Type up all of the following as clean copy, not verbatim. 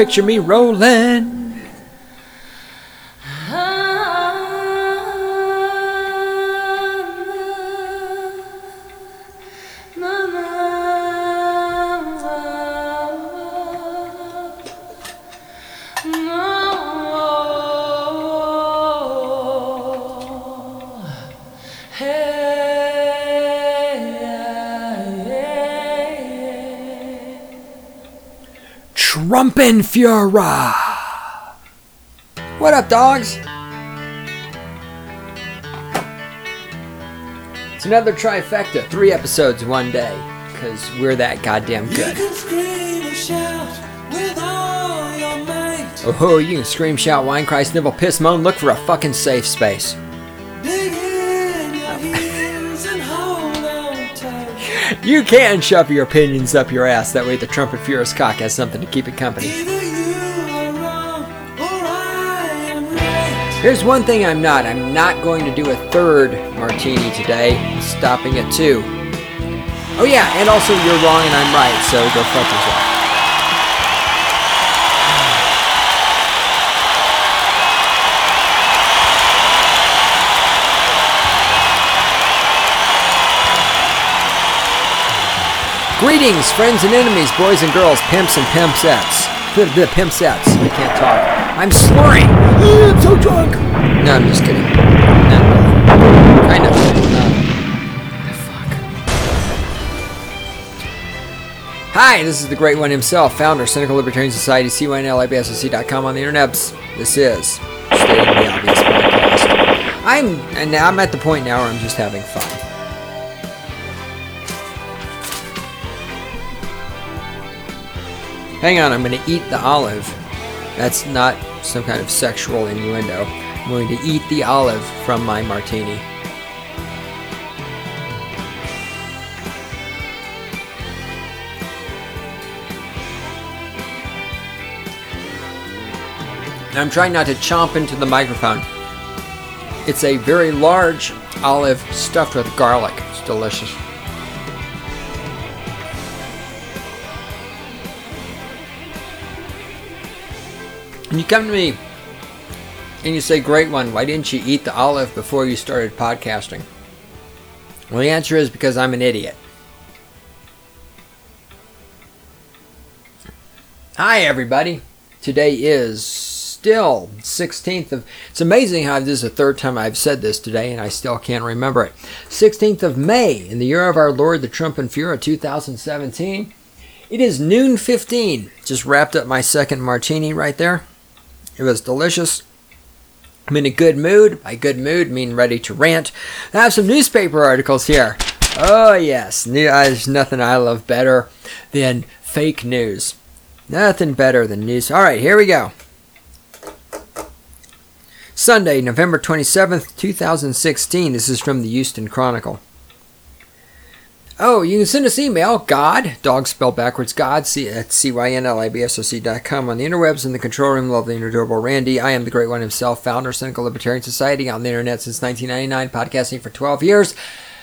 picture me rolling. Trumpenführer! What up, dogs? It's another trifecta. 3 episodes one day. Because we're that goddamn good. You can scream and shout with all your might. Oh, you can scream, shout, whine, cry, snivel, piss, moan. Look for a fucking safe space. You can shove your opinions up your ass. That way the Trumpenführer's cock has something to keep it company. Here's one thing I'm not. I'm not going to do a third martini today. I'm stopping at 2. Oh yeah, and also you're wrong and I'm right, so go fuck yourself. Greetings, friends and enemies, boys and girls, pimps and pimpsettes. The pimpsettes. I can't talk. I'm slurring. I'm so drunk. No, I'm just kidding. Not really. Kind of. Fuck. Hi, this is the great one himself, founder, Cynical Libertarian Society, CYNLIBSOC.com on the internets. This is Stating the Obvious podcast. I'm at the point now where I'm just having fun. Hang on, I'm going to eat the olive. That's not some kind of sexual innuendo. I'm going to eat the olive from my martini. And I'm trying not to chomp into the microphone. It's a very large olive stuffed with garlic. It's delicious. And you come to me and you say, great one, why didn't you eat the olive before you started podcasting? Well, the answer is because I'm an idiot. Hi, everybody. Today is still 16th of... It's amazing how this is the third time I've said this today and I still can't remember it. 16th of May in the year of our Lord, the Trumpenführer 2017. It is noon 15. Just wrapped up my second martini right there. It was delicious. I'm in a good mood. By good mood, mean ready to rant. I have some newspaper articles here. Oh, yes. There's nothing I love better than fake news. Nothing better than news. All right, here we go. Sunday, November 27th, 2016. This is from the Houston Chronicle. Oh, you can send us email, God, dog spelled backwards, God, at CYNLIBSOC.com on the interwebs in the control room, lovely and adorable Randy. I am the great one himself, founder, Cynical Libertarian Society, on the internet since 1999, podcasting for 12 years.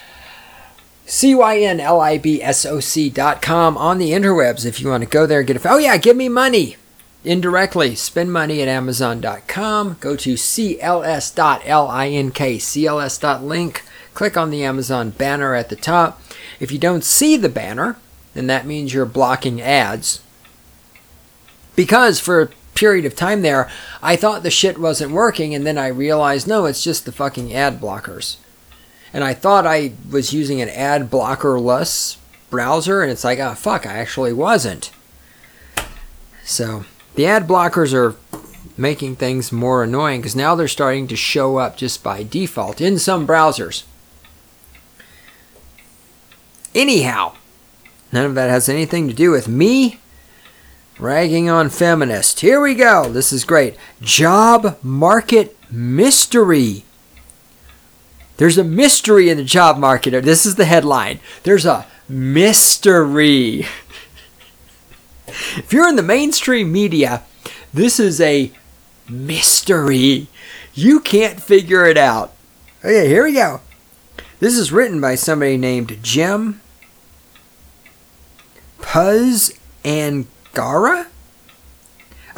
CYNLIBSOC.com on the interwebs if you want to go there and get a... Oh yeah, give me money! Indirectly, spend money at Amazon.com. Go to cls.link, cls.link. Click on the Amazon banner at the top. If you don't see the banner, then that means you're blocking ads. Because for a period of time there, I thought the shit wasn't working, and then I realized, no, it's just the fucking ad blockers. And I thought I was using an ad blocker-less browser, and it's like, oh, fuck, I actually wasn't. So, the ad blockers are making things more annoying, because now they're starting to show up just by default in some browsers. Anyhow, none of that has anything to do with me ragging on feminists. Here we go. This is great. Job market mystery. There's a mystery in the job market. This is the headline. There's a mystery. If you're in the mainstream media, this is a mystery. You can't figure it out. Okay, here we go. This is written by somebody named Jim Puz Angara.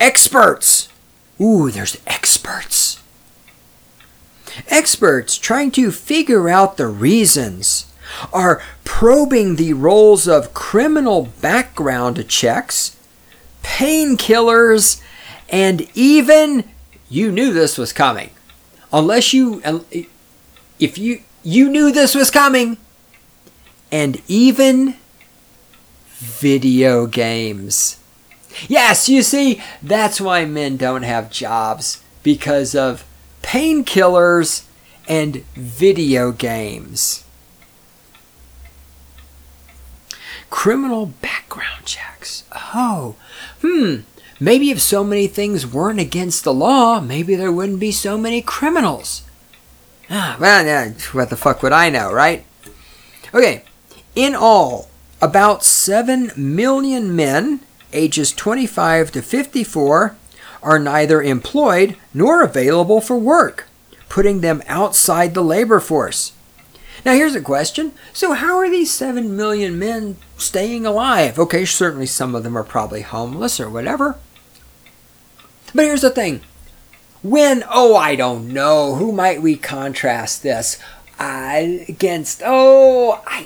experts. Ooh, there's experts. Experts trying to figure out the reasons are probing the roles of criminal background checks, painkillers, and even, you knew this was coming. If you knew this was coming, and even video games. Yes, you see, that's why men don't have jobs, because of painkillers and video games. Criminal background checks. Oh, maybe if so many things weren't against the law, maybe there wouldn't be so many criminals. Well, what the fuck would I know, right? Okay, in all, about 7 million men ages 25 to 54 are neither employed nor available for work, putting them outside the labor force. Now here's a question. So how are these 7 million men staying alive? Okay, certainly some of them are probably homeless or whatever. But here's the thing. I don't know. Who might we contrast this against? I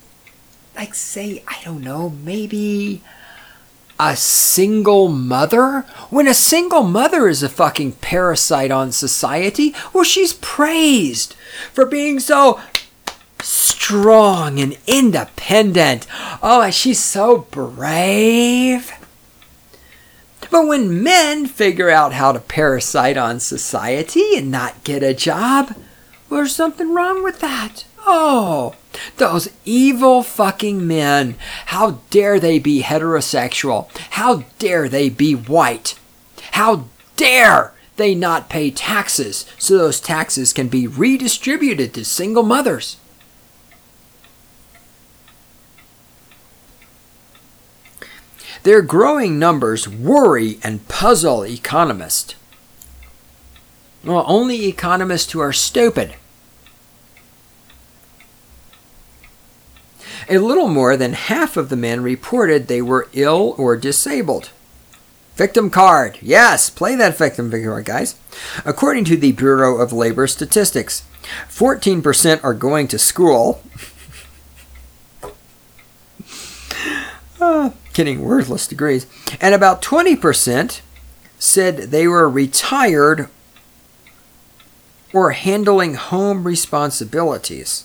don't know, maybe a single mother? When a single mother is a fucking parasite on society, well, she's praised for being so strong and independent. Oh, she's so brave. But when men figure out how to parasite on society and not get a job, well, there's something wrong with that. Oh, those evil fucking men. How dare they be heterosexual? How dare they be white? How dare they not pay taxes so those taxes can be redistributed to single mothers? Their growing numbers worry and puzzle economists. Well, only economists who are stupid. A little more than half of the men reported they were ill or disabled. Victim card. Yes, play that victim card, guys. According to the Bureau of Labor Statistics, 14% are going to school. Getting worthless degrees. And about 20% said they were retired or handling home responsibilities.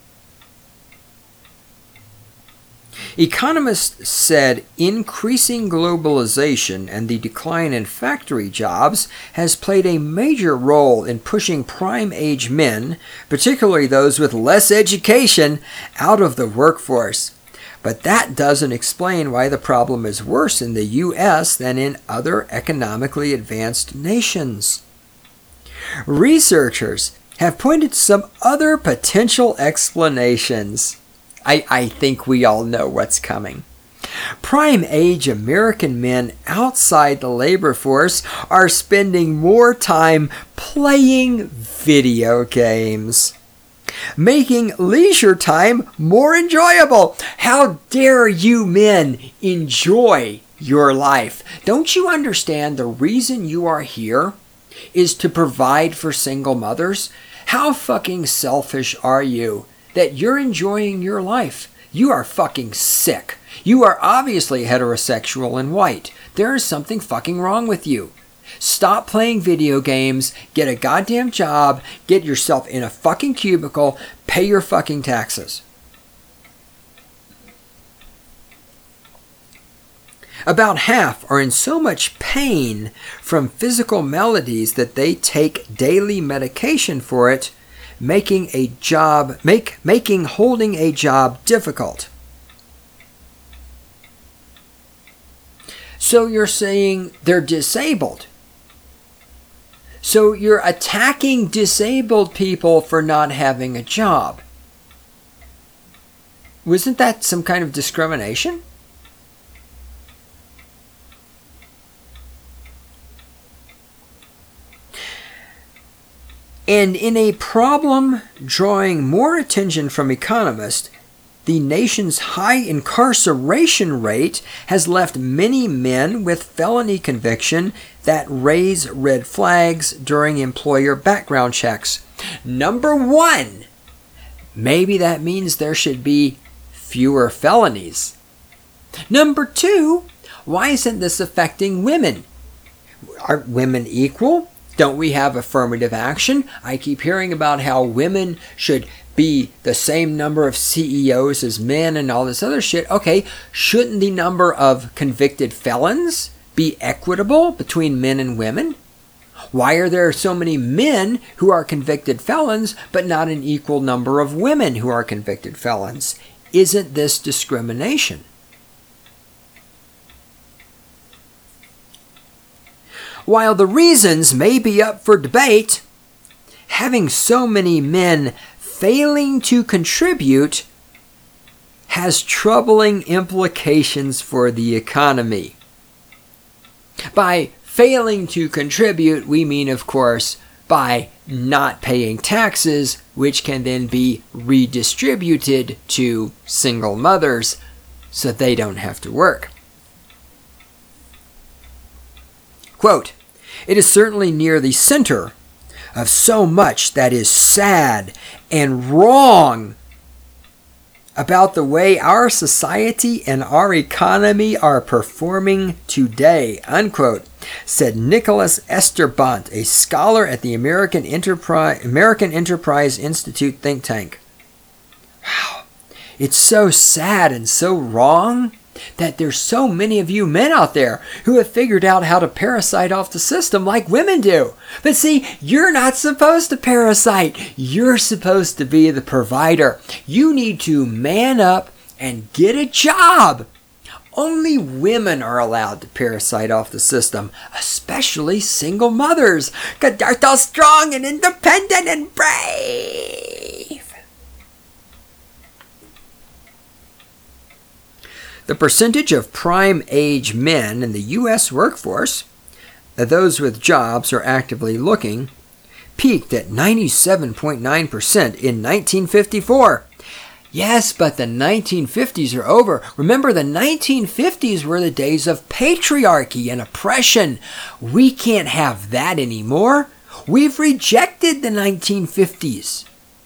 Economists said increasing globalization and the decline in factory jobs has played a major role in pushing prime-age men, particularly those with less education, out of the workforce. But that doesn't explain why the problem is worse in the U.S. than in other economically advanced nations. Researchers have pointed to some other potential explanations. I think we all know what's coming. Prime-age American men outside the labor force are spending more time playing video games, making leisure time more enjoyable. How dare you men enjoy your life? Don't you understand the reason you are here is to provide for single mothers? How fucking selfish are you that you're enjoying your life? You are fucking sick. You are obviously heterosexual and white. There is something fucking wrong with you. Stop playing video games, get a goddamn job, get yourself in a fucking cubicle, pay your fucking taxes. About half are in so much pain from physical maladies that they take daily medication for it, making holding a job difficult. So you're saying they're disabled. So you're attacking disabled people for not having a job. Wasn't that some kind of discrimination? And in a problem drawing more attention from economists, the nation's high incarceration rate has left many men with felony conviction that raise red flags during employer background checks. Number one, maybe that means there should be fewer felonies. Number two, why isn't this affecting women? Aren't women equal? Don't we have affirmative action? I keep hearing about how women should be the same number of CEOs as men and all this other shit. Okay, shouldn't the number of convicted felons be equitable between men and women? Why are there so many men who are convicted felons, but not an equal number of women who are convicted felons? Isn't this discrimination? While the reasons may be up for debate, having so many men failing to contribute has troubling implications for the economy. By failing to contribute, we mean, of course, by not paying taxes, which can then be redistributed to single mothers so they don't have to work. Quote, "It is certainly near the center of so much that is sad and wrong about the way our society and our economy are performing today," unquote, said Nicholas Esterbont, a scholar at the American Enterprise Institute think tank. Wow, it's so sad and so wrong that there's so many of you men out there who have figured out how to parasite off the system like women do. But see, you're not supposed to parasite. You're supposed to be the provider. You need to man up and get a job. Only women are allowed to parasite off the system, especially single mothers, because they're so strong and independent and brave. The percentage of prime age men in the U.S. workforce, those with jobs or actively looking, peaked at 97.9% in 1954. Yes, but the 1950s are over. Remember, the 1950s were the days of patriarchy and oppression. We can't have that anymore. We've rejected the 1950s.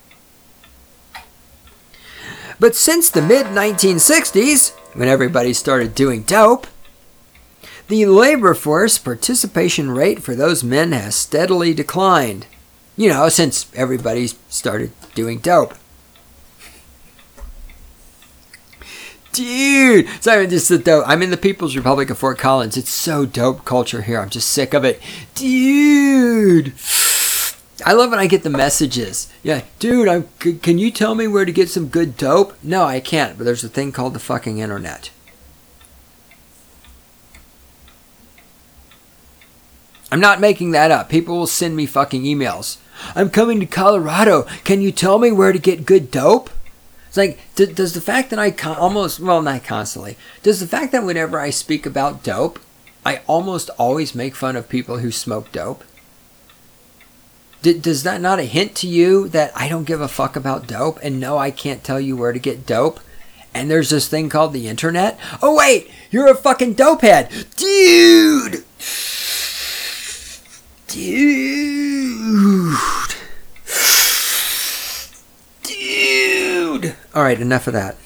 But since the mid-1960s, when everybody started doing dope, the labor force participation rate for those men has steadily declined. You know, since everybody started doing dope. Dude, sorry, I'm in the People's Republic of Fort Collins. It's so dope culture here. I'm just sick of it. Dude, I love when I get the messages. Yeah, dude, can you tell me where to get some good dope? No, I can't, but there's a thing called the fucking internet. I'm not making that up. People will send me fucking emails. I'm coming to Colorado. Can you tell me where to get good dope? It's like, does the fact that not constantly, does the fact that whenever I speak about dope, I almost always make fun of people who smoke dope? Does that not a hint to you that I don't give a fuck about dope, and no, I can't tell you where to get dope, and there's this thing called the internet? Oh wait, you're a fucking dope head. Dude! Alright, enough of that.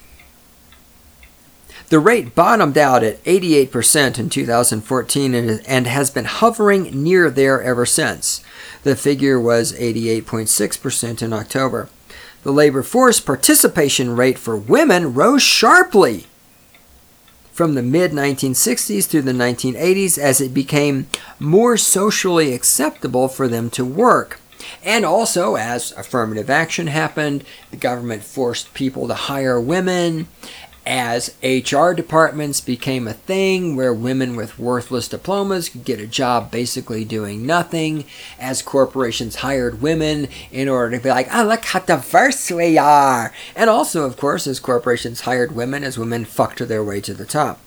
The rate bottomed out at 88% in 2014 and has been hovering near there ever since. The figure was 88.6% in October. The labor force participation rate for women rose sharply from the mid-1960s through the 1980s as it became more socially acceptable for them to work. And also, as affirmative action happened, the government forced people to hire women. As HR departments became a thing where women with worthless diplomas could get a job basically doing nothing. As corporations hired women in order to be like, oh, look how diverse we are. And also, of course, as corporations hired women, as women fucked their way to the top.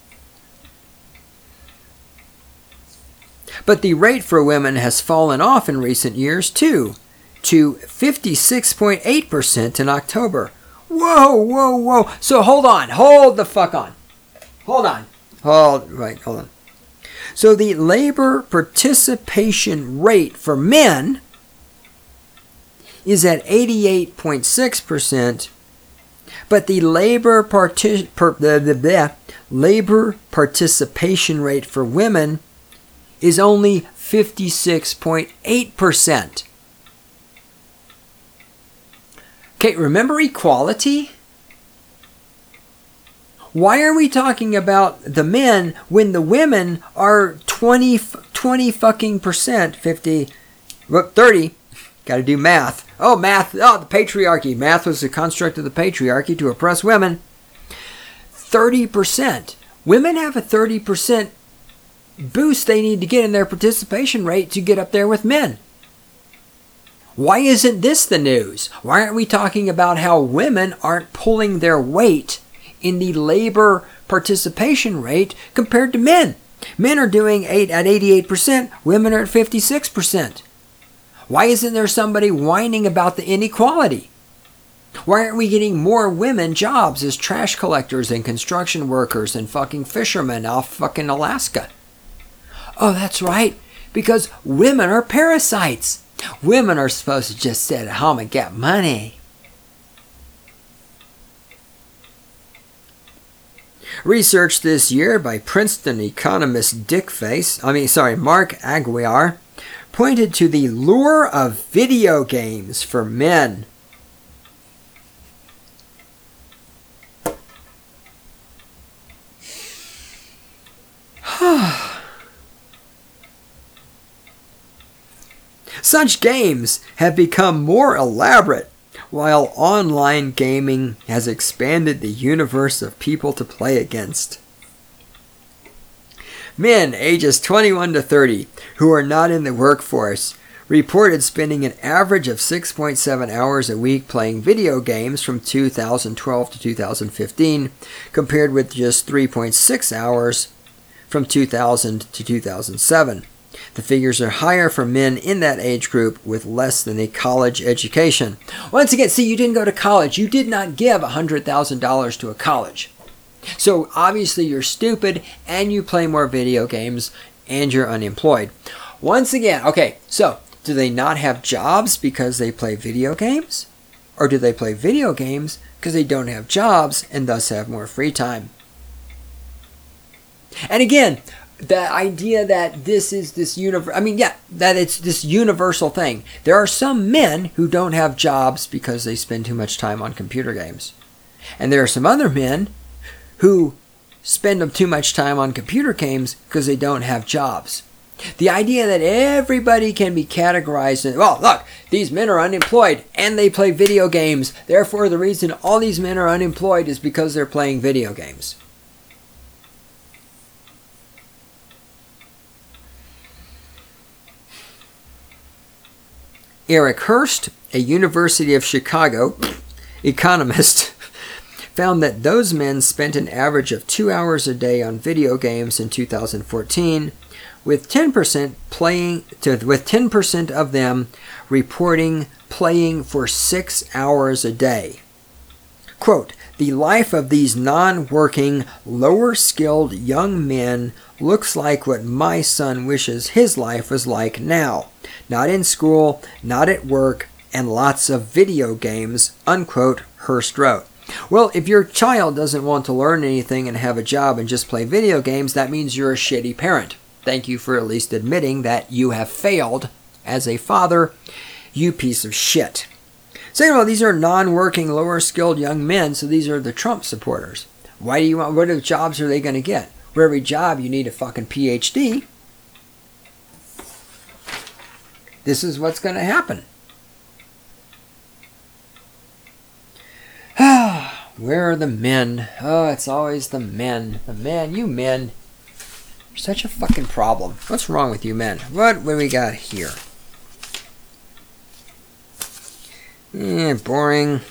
But the rate for women has fallen off in recent years, too, to 56.8% in October. Whoa, whoa, whoa. So hold on. Hold the fuck on. Hold on. Hold on. So the labor participation rate for men is at 88.6%, but the labor participation rate for women is only 56.8%. Okay, remember equality? Why are we talking about the men when the women are 20 fucking percent, 50, 30, got to do math. Oh, math, oh, the patriarchy. Math was the construct of the patriarchy to oppress women. 30%. Women have a 30% boost they need to get in their participation rate to get up there with men. Why isn't this the news? Why aren't we talking about how women aren't pulling their weight in the labor participation rate compared to men? Men are doing at 88%, women are at 56%. Why isn't there somebody whining about the inequality? Why aren't we getting more women jobs as trash collectors and construction workers and fucking fishermen off fucking Alaska? Oh, that's right, because women are parasites. Women are supposed to just sit at home and get money. Research this year by Princeton economist Mark Aguiar pointed to the lure of video games for men. Such games have become more elaborate, while online gaming has expanded the universe of people to play against. Men ages 21 to 30 who are not in the workforce reported spending an average of 6.7 hours a week playing video games from 2012 to 2015, compared with just 3.6 hours from 2000 to 2007. The figures are higher for men in that age group with less than a college education. Once again, see, you didn't go to college. You did not give $100,000 to a college. So obviously you're stupid and you play more video games and you're unemployed. Once again, okay, so do they not have jobs because they play video games? Or do they play video games because they don't have jobs and thus have more free time? And again, the idea that this is this that it's this universal thing. There are some men who don't have jobs because they spend too much time on computer games. And there are some other men who spend too much time on computer games because they don't have jobs. The idea that everybody can be categorized in, well, look, these men are unemployed and they play video games. Therefore, the reason all these men are unemployed is because they're playing video games. Eric Hurst, a University of Chicago economist, found that those men spent an average of 2 hours a day on video games in 2014, with 10% of them reporting playing for 6 hours a day. Quote, "The life of these non-working, lower-skilled young men looks like what my son wishes his life was like now. Not in school, not at work, and lots of video games," unquote, Hurst wrote. Well, if your child doesn't want to learn anything and have a job and just play video games, that means you're a shitty parent. Thank you for at least admitting that you have failed as a father, you piece of shit. Second of all, these are non-working, lower-skilled young men, so these are the Trump supporters. What jobs are they going to get? For every job, you need a fucking PhD. This is what's going to happen. Where are the men? Oh, it's always the men. The men, you men. You're such a fucking problem. What's wrong with you men? What do we got here? Boring.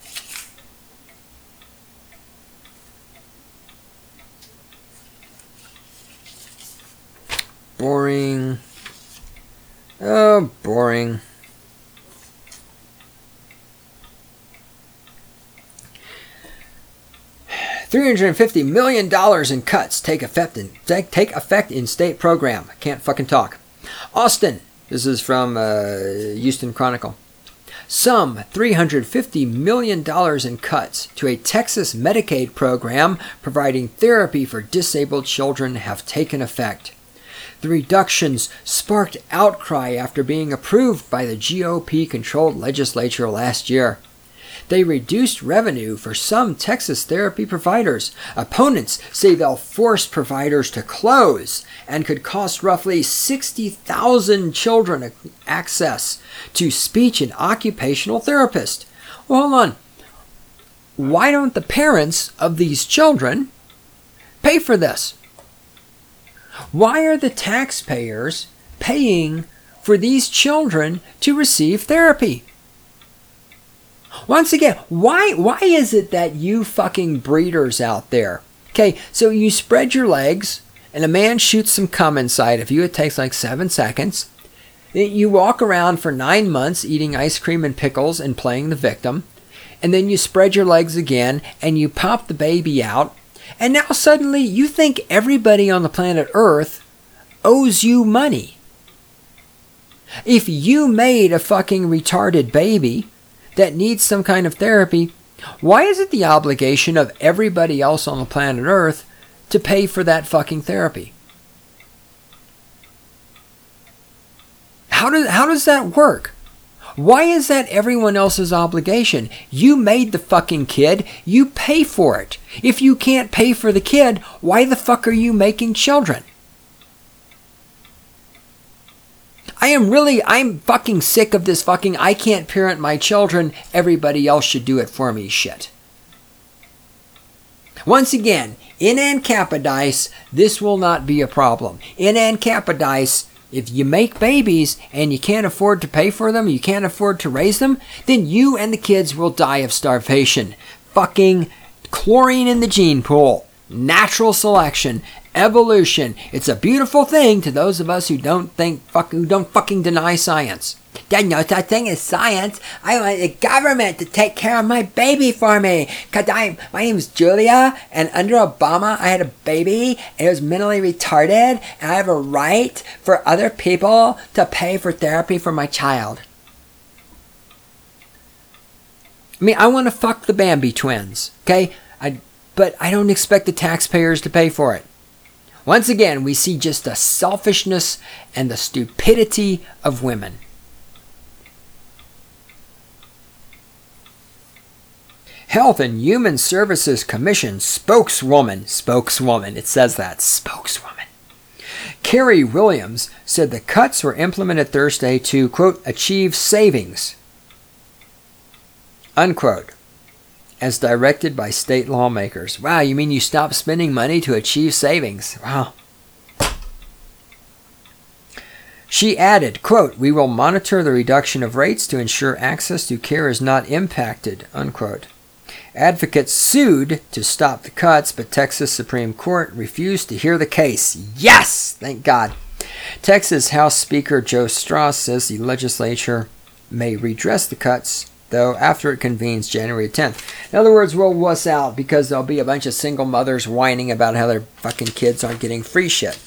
Boring. Oh, boring. $350 million in cuts take effect in state program. I can't fucking talk. Austin. This is from Houston Chronicle. Some $350 million in cuts to a Texas Medicaid program providing therapy for disabled children have taken effect. The reductions sparked outcry after being approved by the GOP-controlled legislature last year. They reduced revenue for some Texas therapy providers. Opponents say they'll force providers to close and could cost roughly 60,000 children access to speech and occupational therapists. Well, hold on. Why don't the parents of these children pay for this? Why are the taxpayers paying for these children to receive therapy? Once again, why is it that you fucking breeders out there, okay, so you spread your legs and a man shoots some cum inside of you. It takes like 7 seconds. You walk around for 9 months eating ice cream and pickles and playing the victim. And then you spread your legs again and you pop the baby out. And now suddenly you think everybody on the planet Earth owes you money. If you made a fucking retarded baby that needs some kind of therapy, why is it the obligation of everybody else on the planet Earth to pay for that fucking therapy? How does that work? Why is that everyone else's obligation? You made the fucking kid, you pay for it. If you can't pay for the kid, why the fuck are you making children? I'm fucking sick of this fucking I can't parent my children, everybody else should do it for me shit. Once again, in Ancapadise, this will not be a problem. In Ancapadise, if you make babies and you can't afford to pay for them, you can't afford to raise them, then you and the kids will die of starvation. Fucking chlorine in the gene pool. Natural selection. Evolution. It's a beautiful thing to those of us who don't fucking deny science. There's no such thing as science. I want the government to take care of my baby for me. My name is Julia, and under Obama I had a baby, and it was mentally retarded, and I have a right for other people to pay for therapy for my child. I mean, I want to fuck the Bambi twins, okay? But I don't expect the taxpayers to pay for it. Once again, we see just the selfishness and the stupidity of women. Health and Human Services Commission spokeswoman, it says that, spokeswoman. Carrie Williams said the cuts were implemented Thursday to, quote, achieve savings, unquote, as directed by state lawmakers. Wow, you mean you stop spending money to achieve savings? Wow. She added, quote, we will monitor the reduction of rates to ensure access to care is not impacted, unquote. Advocates sued to stop the cuts, but Texas Supreme Court refused to hear the case. Yes! Thank God. Texas House Speaker Joe Strauss says the legislature may redress the cuts, though, after it convenes January 10th. In other words, we'll wuss out because there'll be a bunch of single mothers whining about how their fucking kids aren't getting free shit.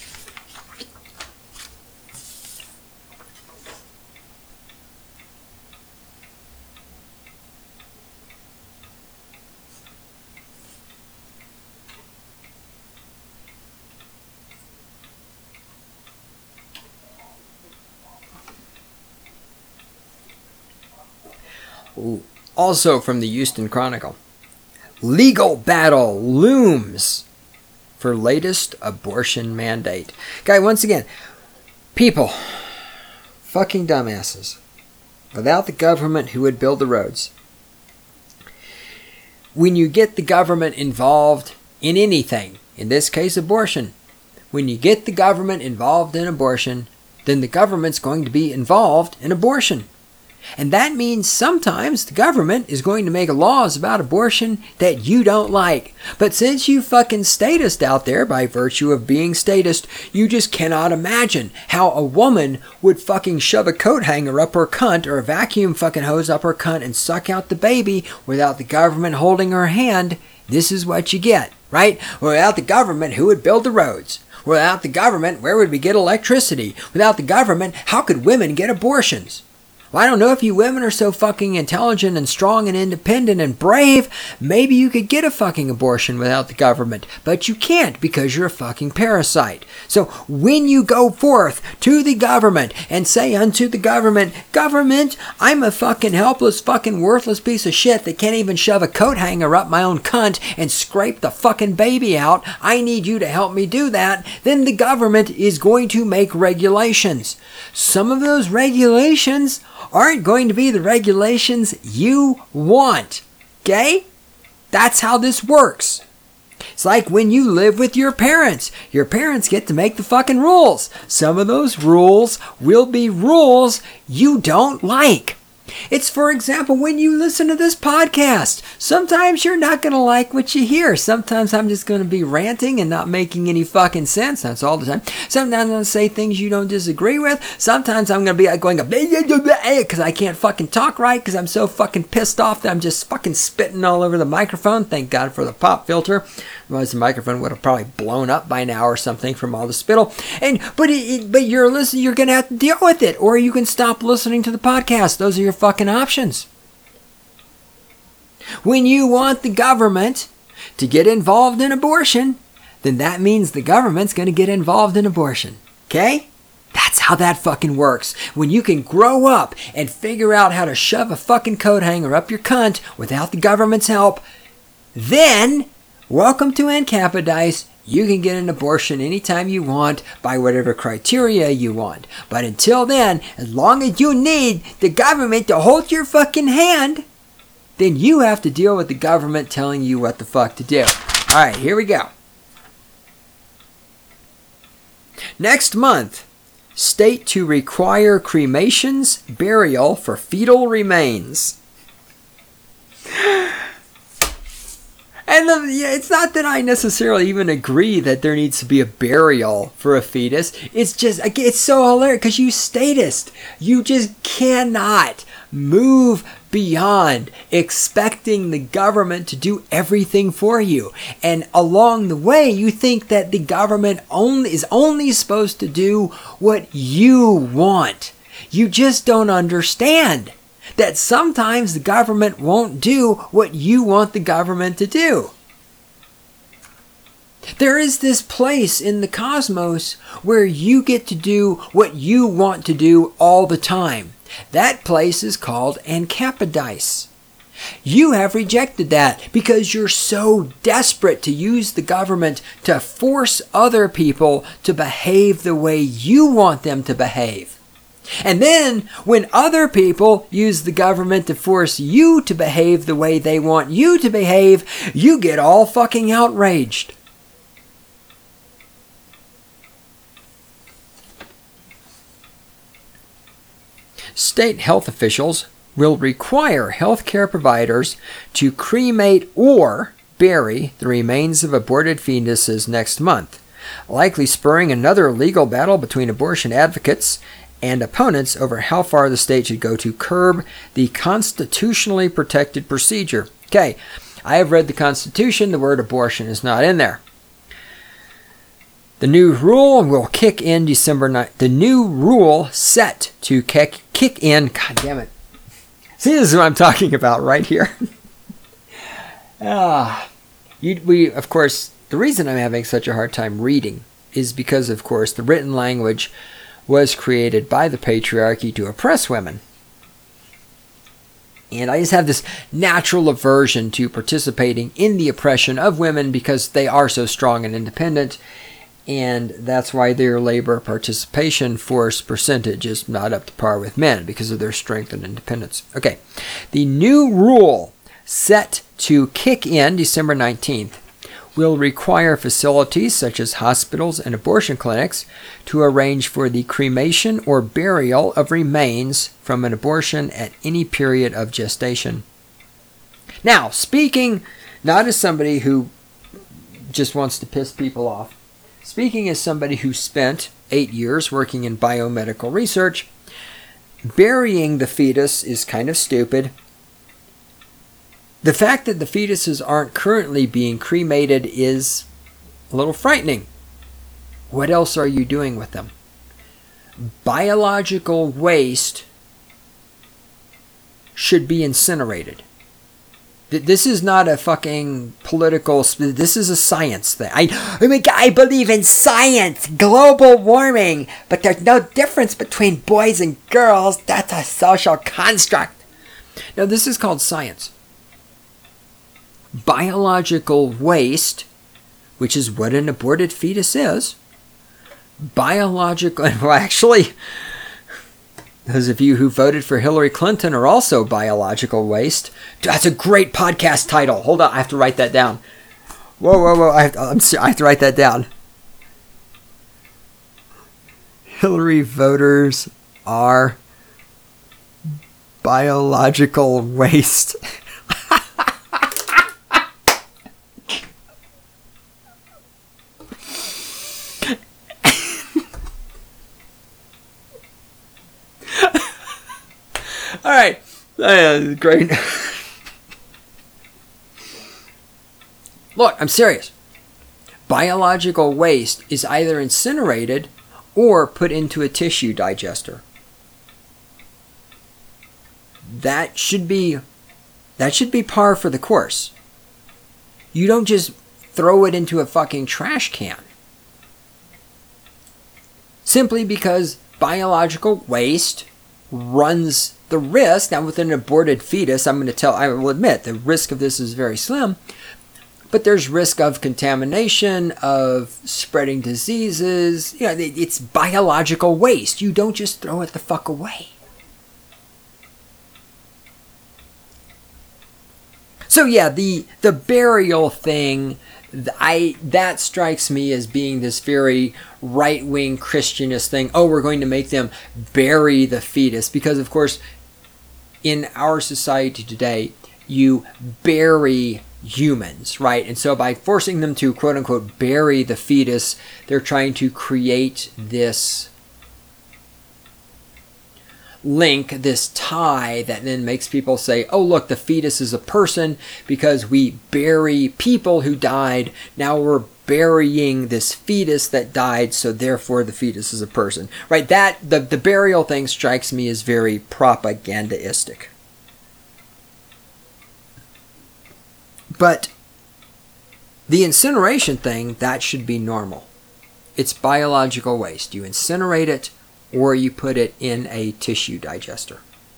Ooh. Also from the Houston Chronicle. Legal battle looms for latest abortion mandate. Guy, once again, people, fucking dumbasses. Without the government, who would build the roads? When you get the government involved in anything, in this case abortion, when you get the government involved in abortion, then the government's going to be involved in abortion. And that means sometimes the government is going to make laws about abortion that you don't like. But since you fucking statist out there by virtue of being statist, you just cannot imagine how a woman would fucking shove a coat hanger up her cunt or a vacuum fucking hose up her cunt and suck out the baby without the government holding her hand. this is what you get, right? Without the government, who would build the roads? Without the government, where would we get electricity? Without the government, how could women get abortions? Well, I don't know if you women are so fucking intelligent and strong and independent and brave. Maybe you could get a fucking abortion without the government. But you can't because you're a fucking parasite. So when you go forth to the government and say unto the government, government, I'm a fucking helpless, fucking worthless piece of shit that can't even shove a coat hanger up my own cunt and scrape the fucking baby out. I need you to help me do that. Then the government is going to make regulations. Some of those regulations aren't going to be the regulations you want. Okay? That's how this works. It's like when you live with your parents. Your parents get to make the fucking rules. Some of those rules will be rules you don't like. It's, for example, when you listen to this podcast. Sometimes you're not going to like what you hear. Sometimes I'm just going to be ranting and not making any fucking sense. That's all the time. Sometimes I'm going to say things you don't disagree with. Sometimes I'm going to be going because I can't fucking talk right because I'm so fucking pissed off that I'm just fucking spitting all over the microphone. Thank God for the pop filter. Otherwise the microphone would have probably blown up by now or something from all the spittle. But you're listening. You're going to have to deal with it, or you can stop listening to the podcast. Those are your fucking options. When you want the government to get involved in abortion, then that means the government's going to get involved in abortion. Okay? That's how that fucking works. When you can grow up and figure out how to shove a fucking coat hanger up your cunt without the government's help, then welcome to Ancapidice. You can get an abortion anytime you want by whatever criteria you want. But until then, as long as you need the government to hold your fucking hand, then you have to deal with the government telling you what the fuck to do. Alright, here we go. Next month, state to require cremations, burial for fetal remains. And it's not that I necessarily even agree that there needs to be a burial for a fetus. It's just, it's so hilarious because you statist. You just cannot move beyond expecting the government to do everything for you. And along the way, you think that the government is only supposed to do what you want. You just don't understand that sometimes the government won't do what you want the government to do. There is this place in the cosmos where you get to do what you want to do all the time. That place is called Ancapidice. You have rejected that because you're so desperate to use the government to force other people to behave the way you want them to behave. And then, when other people use the government to force you to behave the way they want you to behave, you get all fucking outraged. State health officials will require healthcare providers to cremate or bury the remains of aborted fetuses next month, likely spurring another legal battle between abortion advocates and opponents over how far the state should go to curb the constitutionally protected procedure. Okay, I have read the Constitution. The word abortion is not in there. The new rule will kick in December 9th. The new rule set to kick in. God damn it. See, this is what I'm talking about right here. Of course, the reason I'm having such a hard time reading is because, of course, the written language was created by the patriarchy to oppress women. And I just have this natural aversion to participating in the oppression of women because they are so strong and independent. And that's why their labor participation force percentage is not up to par with men because of their strength and independence. Okay, the new rule set to kick in December 19th will require facilities such as hospitals and abortion clinics to arrange for the cremation or burial of remains from an abortion at any period of gestation. Now, speaking not as somebody who just wants to piss people off, speaking as somebody who spent 8 years working in biomedical research, burying the fetus is kind of stupid. The fact that the fetuses aren't currently being cremated is a little frightening. What else are you doing with them? Biological waste should be incinerated. This is not a fucking political... This is a science thing. I believe in science, global warming, but there's no difference between boys and girls. That's a social construct. Now, this is called science. Biological waste, which is what an aborted fetus is. Biological... Well, actually... Those of you who voted for Hillary Clinton are also biological waste. That's a great podcast title. Hold on, I have to write that down. Whoa. I have to write that down. Hillary voters are biological waste. All right. Great. Look, I'm serious. Biological waste is either incinerated or put into a tissue digester. That should be par for the course. You don't just throw it into a fucking trash can. Simply because biological waste runs the risk. Now, with an aborted fetus, I will admit, the risk of this is very slim, but there's risk of contamination, of spreading diseases. You know, it's biological waste. You don't just throw it the fuck away. So yeah, the burial thing, that strikes me as being this very right-wing Christianist thing. Oh, we're going to make them bury the fetus. Because, of course, in our society today, you bury humans, right? And so by forcing them to, quote-unquote, bury the fetus, they're trying to create this link, this tie that then makes people say, oh, look, the fetus is a person because we bury people who died. Now we're burying this fetus that died, so therefore the fetus is a person, right? That the burial thing strikes me as very propagandistic. But the incineration thing, that should be normal. It's biological waste. You incinerate it, or you put it in a tissue digester.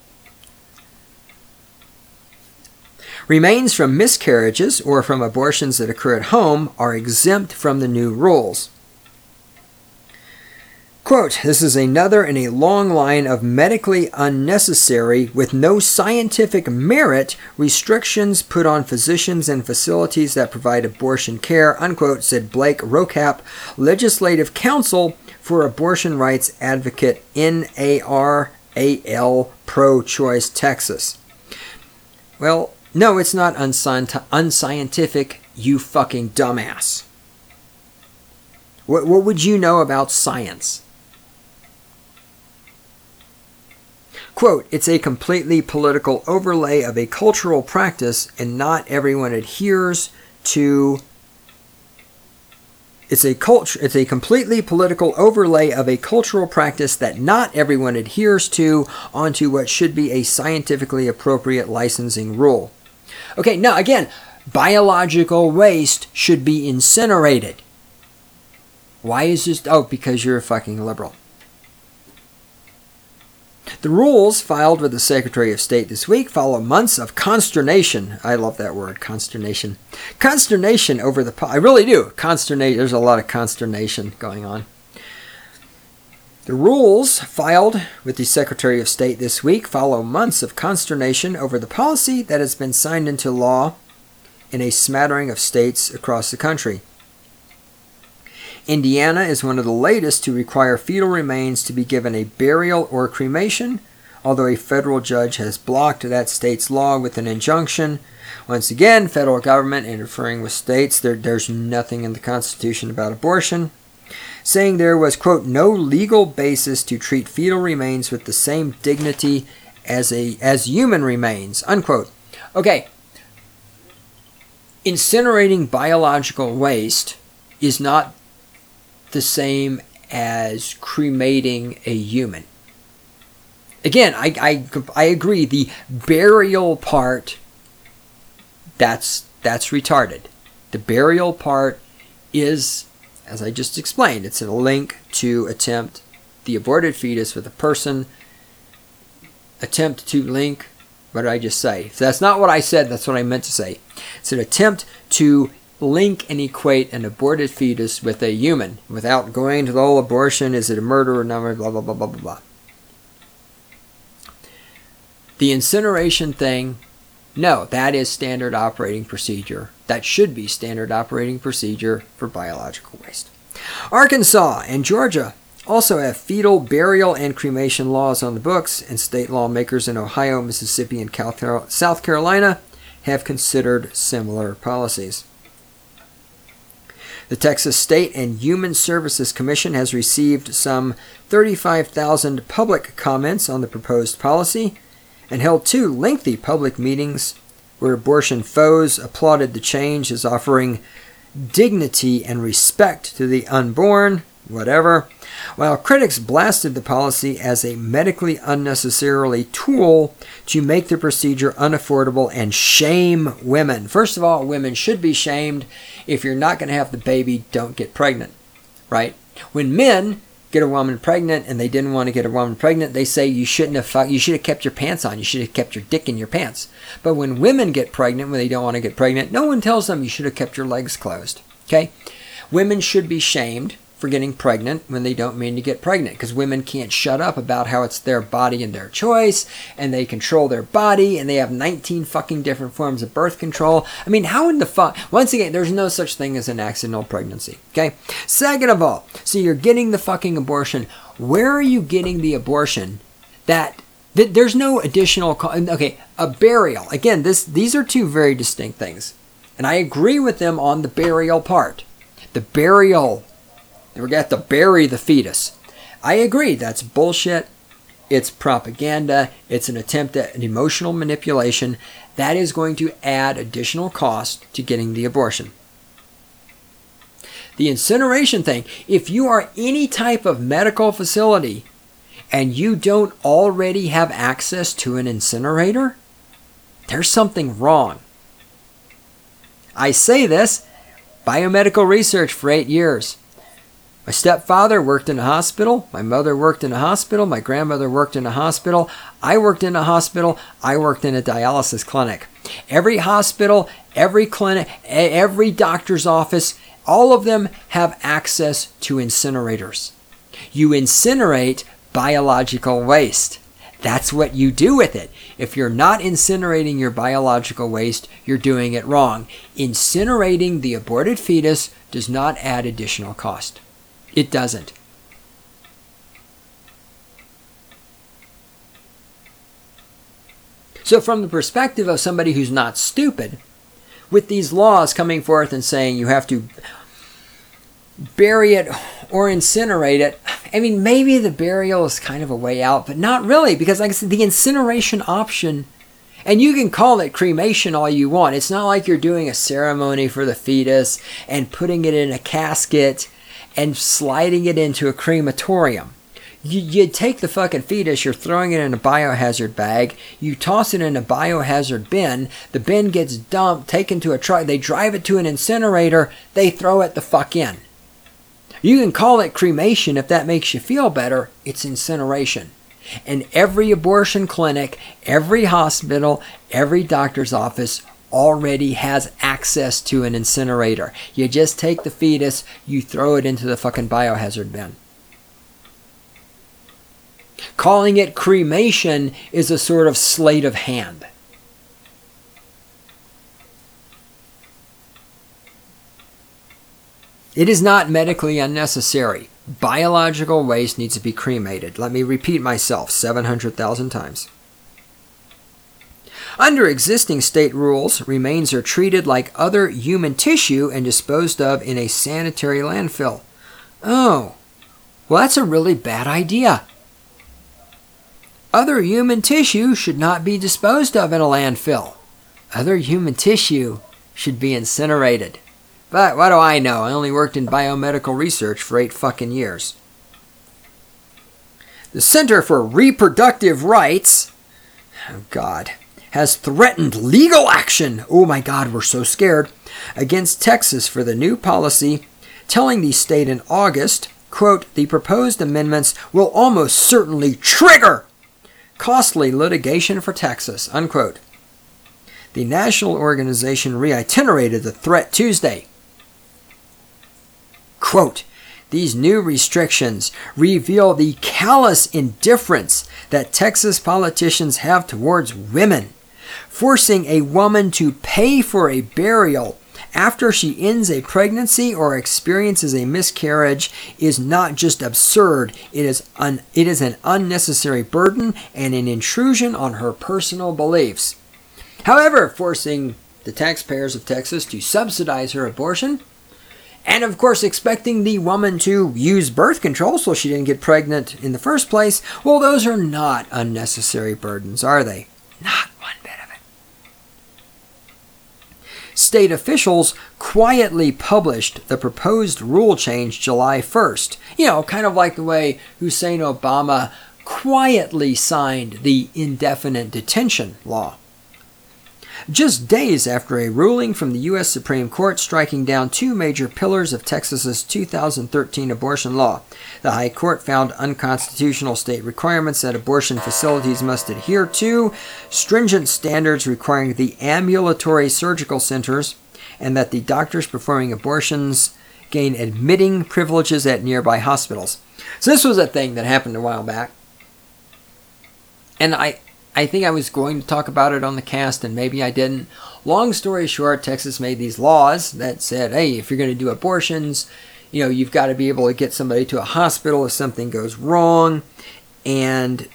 Remains from miscarriages or from abortions that occur at home are exempt from the new rules. Quote, this is another in a long line of medically unnecessary, with no scientific merit, restrictions put on physicians and facilities that provide abortion care, unquote, said Blake Rocap, Legislative Counsel for Abortion Rights Advocate, NARAL, Pro-Choice, Texas. Well, no, it's not unscientific, you fucking dumbass. What would you know about science? Quote, it's a completely political overlay of a cultural practice, and not everyone adheres to... It's a completely political overlay of a cultural practice that not everyone adheres to onto what should be a scientifically appropriate licensing rule. Okay, now again, biological waste should be incinerated. Why is this? Oh, because you're a fucking liberal. The rules filed with the Secretary of State this week follow months of consternation. I love that word, consternation. Consternation over the... I really do. Consternation. There's a lot of consternation going on. The rules filed with the Secretary of State this week follow months of consternation over the policy that has been signed into law in a smattering of states across the country. Indiana is one of the latest to require fetal remains to be given a burial or cremation, although a federal judge has blocked that state's law with an injunction. Once again, federal government interfering with states. There's nothing in the Constitution about abortion, saying there was, quote, no legal basis to treat fetal remains with the same dignity as human remains, unquote. Okay, incinerating biological waste is not the same as cremating a human. Again, I agree. The burial part, that's retarded. The burial part is, as I just explained, it's a link to attempt the aborted fetus with a person. Attempt to link, what did I just say? So that's not what I said, that's what I meant to say. It's an attempt to link and equate an aborted fetus with a human without going into the whole abortion, is it a murder or not, blah, blah, blah, blah, blah, blah. The incineration thing, no, that is standard operating procedure. That should be standard operating procedure for biological waste. Arkansas and Georgia also have fetal burial and cremation laws on the books, and state lawmakers in Ohio, Mississippi, and South Carolina have considered similar policies. The Texas State and Human Services Commission has received some 35,000 public comments on the proposed policy and held 2 lengthy public meetings where abortion foes applauded the change as offering dignity and respect to the unborn, whatever, while critics blasted the policy as a medically unnecessarily tool to make the procedure unaffordable and shame women. First of all, women should be shamed. If you're not going to have the baby, don't get pregnant, right? When men get a woman pregnant and they didn't want to get a woman pregnant, they say you should have kept your pants on. You should have kept your dick in your pants. But when women get pregnant, when they don't want to get pregnant, no one tells them you should have kept your legs closed. Okay? Women should be shamed for getting pregnant when they don't mean to get pregnant, because women can't shut up about how it's their body and their choice, and they control their body, and they have 19 fucking different forms of birth control. I mean, how in the fuck? Once again, there's no such thing as an accidental pregnancy, okay? Second of all, so you're getting the fucking abortion. Where are you getting the abortion that there's no additional, okay, a burial. Again, these are 2 very distinct things, and I agree with them on the burial part. The burial, we got to bury the fetus. I agree, that's bullshit. It's propaganda. It's an attempt at an emotional manipulation that is going to add additional cost to getting the abortion. The incineration thing, if you are any type of medical facility and you don't already have access to an incinerator, there's something wrong. I say this, biomedical research for 8 years. My stepfather worked in a hospital. My mother worked in a hospital. My grandmother worked in a hospital. I worked in a hospital. I worked in a dialysis clinic. Every hospital, every clinic, every doctor's office, all of them have access to incinerators. You incinerate biological waste. That's what you do with it. If you're not incinerating your biological waste, you're doing it wrong. Incinerating the aborted fetus does not add additional cost. It doesn't. So from the perspective of somebody who's not stupid, with these laws coming forth and saying you have to bury it or incinerate it, I mean, maybe the burial is kind of a way out, but not really, because like I said, the incineration option, and you can call it cremation all you want. It's not like you're doing a ceremony for the fetus and putting it in a casket and sliding it into a crematorium. You take the fucking fetus, you're throwing it in a biohazard bag, you toss it in a biohazard bin, the bin gets dumped, taken to a truck, they drive it to an incinerator, they throw it the fuck in. You can call it cremation if that makes you feel better. It's incineration. And every abortion clinic, every hospital, every doctor's office already has access to an incinerator. You just take the fetus, you throw it into the fucking biohazard bin. Calling it cremation is a sort of sleight of hand. It is not medically unnecessary. Biological waste needs to be cremated. Let me repeat myself 700,000 times. Under existing state rules, remains are treated like other human tissue and disposed of in a sanitary landfill. Oh, well, that's a really bad idea. Other human tissue should not be disposed of in a landfill. Other human tissue should be incinerated. But what do I know? I only worked in biomedical research for 8 fucking years. The Center for Reproductive Rights, oh God, has threatened legal action, oh my God, we're so scared, against Texas for the new policy, telling the state in August, quote, the proposed amendments will almost certainly trigger costly litigation for Texas, unquote. The national organization reiterated the threat Tuesday. Quote, these new restrictions reveal the callous indifference that Texas politicians have towards women. Forcing a woman to pay for a burial after she ends a pregnancy or experiences a miscarriage is not just absurd, it is an unnecessary burden and an intrusion on her personal beliefs. However, forcing the taxpayers of Texas to subsidize her abortion, and of course expecting the woman to use birth control so she didn't get pregnant in the first place, well, those are not unnecessary burdens, are they? Not one bit of it. State officials quietly published the proposed rule change July 1st. You know, kind of like the way Hussein Obama quietly signed the indefinite detention law. Just days after a ruling from the U.S. Supreme Court striking down 2 major pillars of Texas's 2013 abortion law. The High Court found unconstitutional state requirements that abortion facilities must adhere to, stringent standards requiring the ambulatory surgical centers, and that the doctors performing abortions gain admitting privileges at nearby hospitals. So this was a thing that happened a while back. And I think I was going to talk about it on the cast, and maybe I didn't. Long story short, Texas made these laws that said, hey, if you're going to do abortions, you know, you've got to be able to get somebody to a hospital if something goes wrong. And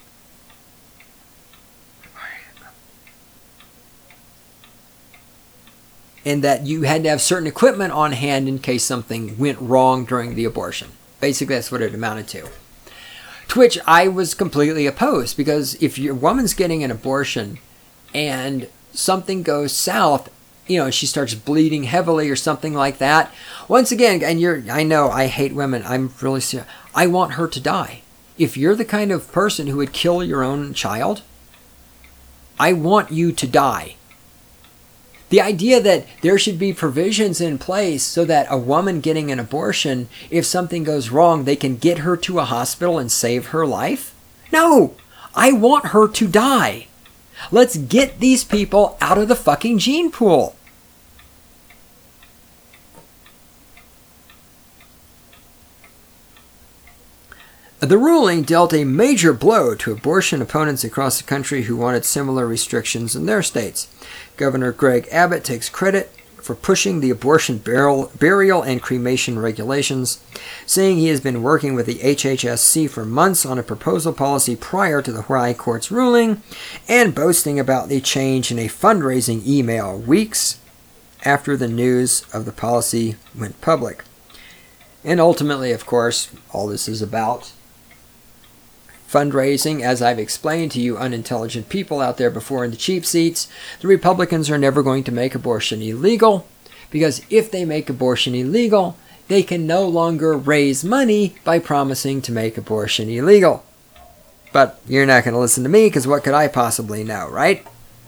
that you had to have certain equipment on hand in case something went wrong during the abortion. Basically, that's what it amounted to. To which I was completely opposed, because if your woman's getting an abortion and something goes south, you know, she starts bleeding heavily or something like that, once again, and I know I hate women, I'm really serious, I want her to die. If you're the kind of person who would kill your own child, I want you to die. The idea that there should be provisions in place so that a woman getting an abortion, if something goes wrong, they can get her to a hospital and save her life? No! I want her to die. Let's get these people out of the fucking gene pool. The ruling dealt a major blow to abortion opponents across the country who wanted similar restrictions in their states. Governor Greg Abbott takes credit for pushing the abortion burial and cremation regulations, saying he has been working with the HHSC for months on a proposal policy prior to the High Court's ruling, and boasting about the change in a fundraising email weeks after the news of the policy went public. And ultimately, of course, all this is about fundraising. As I've explained to you unintelligent people out there before in the cheap seats, the Republicans are never going to make abortion illegal, because if they make abortion illegal, they can no longer raise money by promising to make abortion illegal. But you're not going to listen to me, because what could I possibly know, right?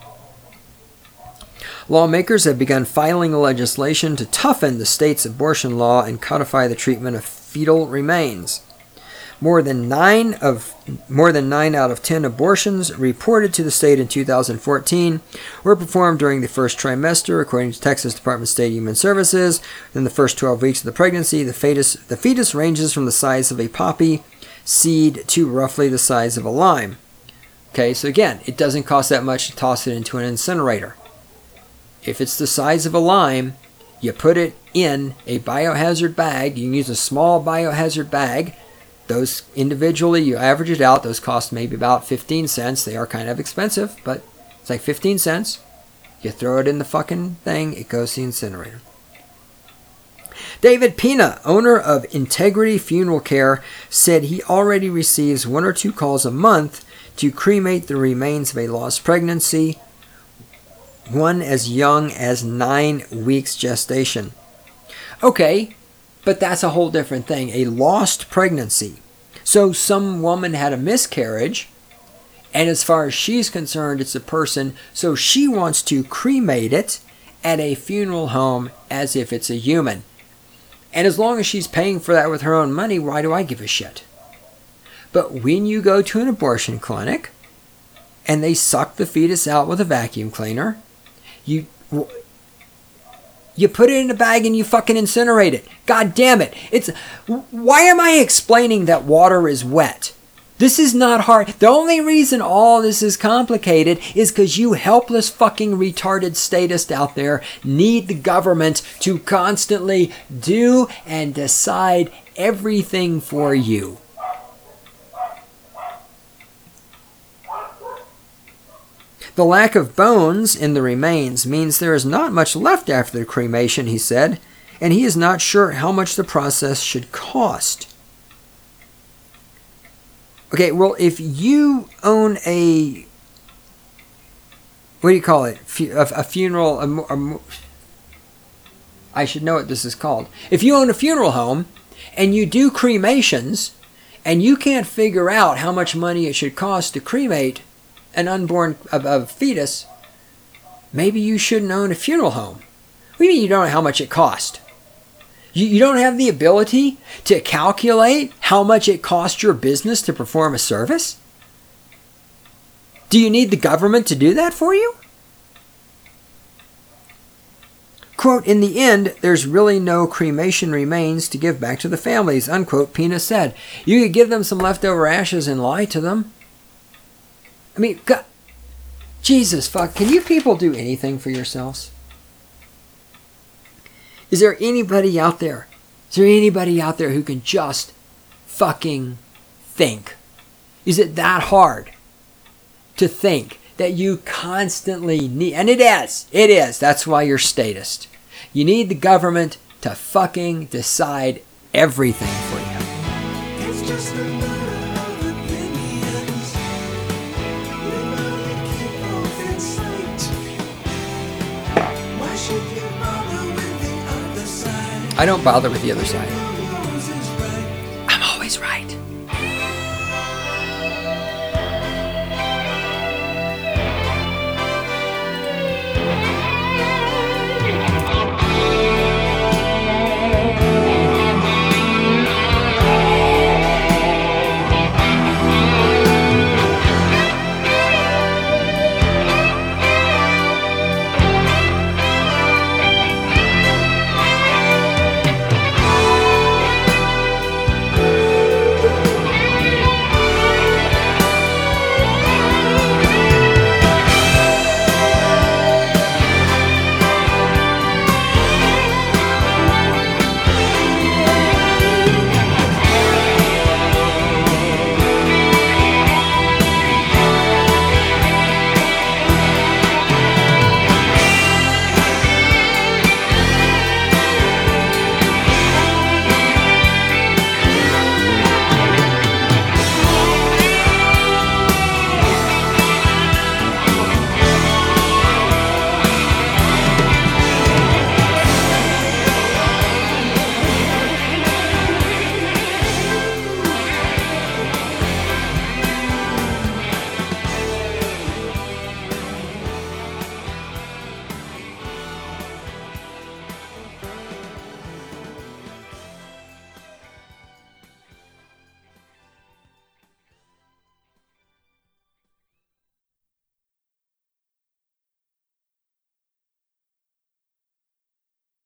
Lawmakers have begun filing legislation to toughen the state's abortion law and codify the treatment of fetal remains. More than 9 out of 10 abortions reported to the state in 2014 were performed during the first trimester, according to Texas Department of State Human Services. In the first 12 weeks of the pregnancy, the fetus ranges from the size of a poppy seed to roughly the size of a lime. Okay, so again, it doesn't cost that much to toss it into an incinerator. If it's the size of a lime, you put it in a biohazard bag. You can use a small biohazard bag. Those individually, you average it out, those cost maybe about 15 cents. They are kind of expensive, but it's like 15 cents. You throw it in the fucking thing, it goes to the incinerator. David Pina, owner of Integrity Funeral Care, said he already receives 1 or 2 calls a month to cremate the remains of a lost pregnancy, one as young as 9 weeks gestation. Okay, but that's a whole different thing. A lost pregnancy. So some woman had a miscarriage, and as far as she's concerned, it's a person, so she wants to cremate it at a funeral home as if it's a human. And as long as she's paying for that with her own money, why do I give a shit? But when you go to an abortion clinic and they suck the fetus out with a vacuum cleaner, you put it in a bag and you fucking incinerate it. God damn it. Why am I explaining that water is wet? This is not hard. The only reason all this is complicated is because you helpless fucking retarded statists out there need the government to constantly do and decide everything for you. The lack of bones in the remains means there is not much left after the cremation, he said, and he is not sure how much the process should cost. Okay, well, if you own a, what do you call it? A funeral, I should know what this is called. If you own a funeral home and you do cremations and you can't figure out how much money it should cost to cremate an unborn a fetus, maybe you shouldn't own a funeral home. What do you mean you don't know how much it cost? You don't have the ability to calculate how much it costs your business to perform a service? Do you need the government to do that for you? Quote, in the end, there's really no cremation remains to give back to the families, unquote, Pina said. You could give them some leftover ashes and lie to them. I mean, God, Jesus, fuck, can you people do anything for yourselves? Is there anybody out there? Is there anybody out there who can just fucking think? Is it that hard to think that you constantly need, and it is, that's why you're statist. You need the government to fucking decide everything for you. It's just a matter of opinions. You know you keep both in sight. Why should you bother with the other side? I don't bother with the other side.